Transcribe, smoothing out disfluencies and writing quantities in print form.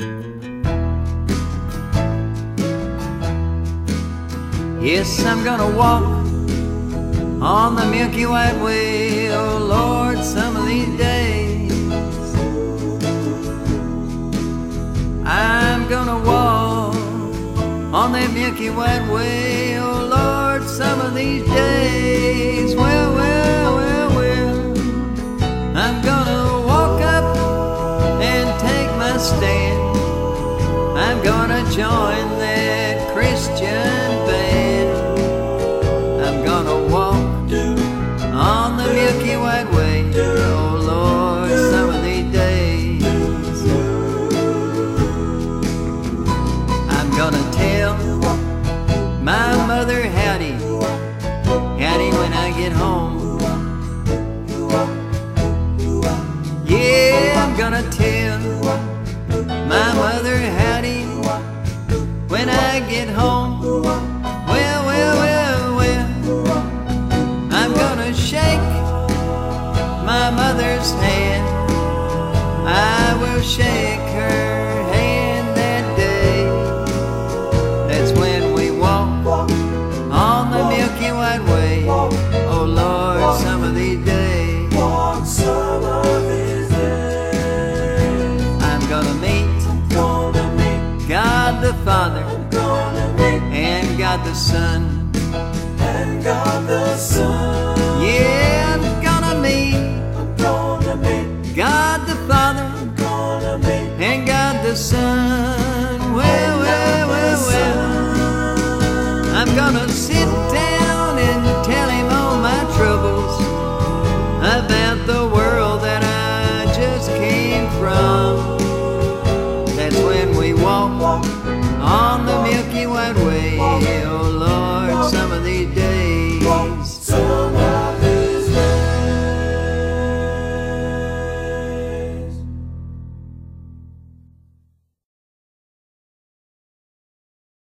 Yes, I'm gonna walk on the Milky White Way, oh Lord, some of these days. I'm gonna walk on that Milky White Way, oh Lord, some of these days. Well, well, well, well, I'm gonna walk up and take my stand. I'm gonna join that Christian band. I'm gonna walk on the Milky White Way, oh Lord, some of these days. I'm gonna tell my mother howdy, howdy when I get home. Yeah, I'm gonna tell my mother howdy when I get home. Well, well, well, well, I'm gonna shake my mother's hand. I will shake her hand that day. That's when we walk on the Milky White Way, oh Lord, some of these days. I'm gonna meet God the Father and God the Son. Yeah, I'm gonna meet God the Father and God the Son. Well, well, well, well, I'm gonna sit down and tell him all my troubles about the world that I just came from. That's when we walk on the Milky White Way.